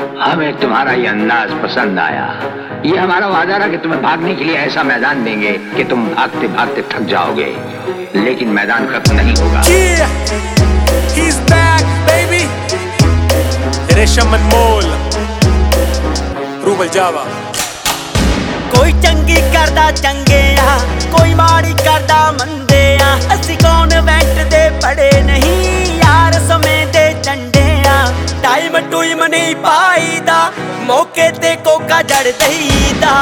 हमें तुम्हारा ये अंदाज पसंद आया। ये हमारा वादा रहा कि तुम्हें भागने के लिए ऐसा मैदान देंगे कि तुम भागते भागते थक जाओगे, लेकिन मैदान खत्म नहीं होगा। He's back, baby. रेशम अनमोल, रूबल जावा। कोई चंगी करदा चंगे आ, कोई माड़ी करदा मंदे आ। असी कॉन्वेंट दे पढ़े नहीं यार, समय दे झंडे आ। टाइम टूइम नहीं पाईदा, मौके ते कोका जड़ दईदा।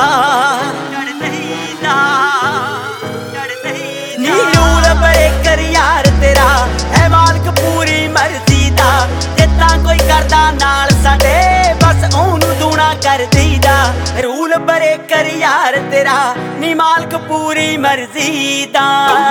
नी रूल ब्रेकर यार तेरा है मालिक पूरी मर्जी दा। जिद्दां कोई करदा नाल साडे बस ओनू दूना कर दईदा। रूल ब्रेकर यार तेरा नी मालिक पूरी मर्जी दा।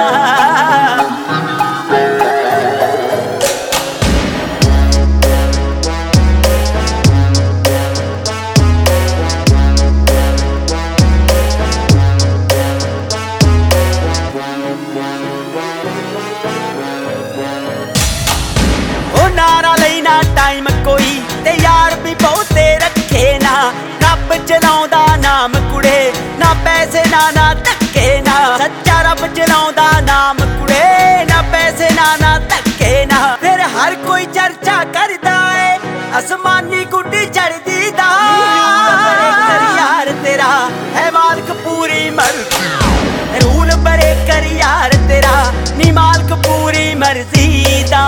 नारा लेना टाइम कोई ते यार भी बहुते रखे ना। रब चलाउंदा नाम कुड़े, ना पैसे ना धक्के ना। सच्चा रब चलाउंदा नाम कुड़े, ना पैसे ना धक्के ना। फिर हर कोई चर्चा करदा है, आसमानी गुड्डी चढ़दी दा। यार तेरा है मालिक पूरी मर्जी, रूल ब्रेकर यार तेरा नी मालिक पूरी मर्जी दा।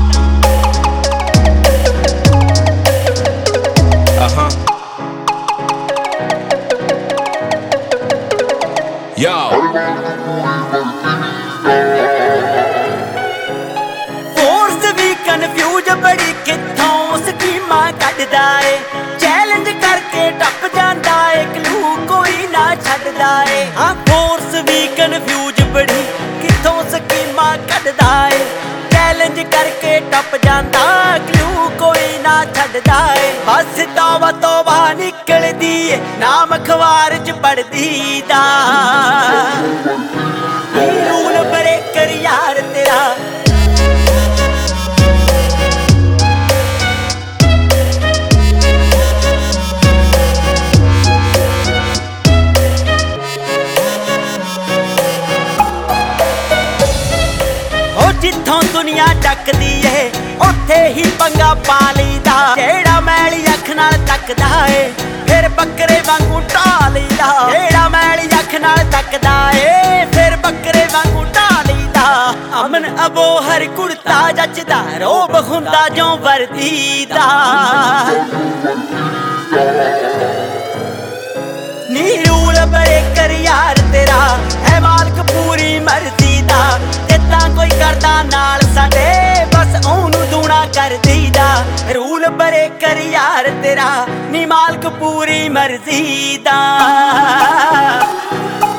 फोर्स भी कन्फ्यूज बड़ी किथों स्कीमां कढदा है। चैलेंज करके टप जांदा है, क्लू कोई ना छड्डदा है। हाँ फोर्स भी कन्फ्यूज बड़ी किथों स्कीमां कढदा है। चैलेंज करके टप जांदा, क्लू कोई ना छड्डदा है। बस तौबा निकलदी है, नाम अखबार च पढ़दी दा। रूल ब्रेकर यार तेरा जिथों दुनिया टकदी है उत्थे ही पंगा पा लईदा। जेड़ा मैली अख नाल तकदा है फिर बकरे वांगू ढा लईदा। जेड़ा मैली अख नाल तकदा है फिर बकरे वांगू ढा लईदा। अमन अबोहर कुर्ता जचदा, रोब हुंदा जो वर्दी दा। नी रूल ब्रेकर यार तेरा है मालिक पूरी मर्जी दा। जिद्दां कोई करदा नाल साडे बस ओनू दूना कर दईदा। रूल ब्रेकर यार तेरा नी मालिक पूरी मर्जी दा।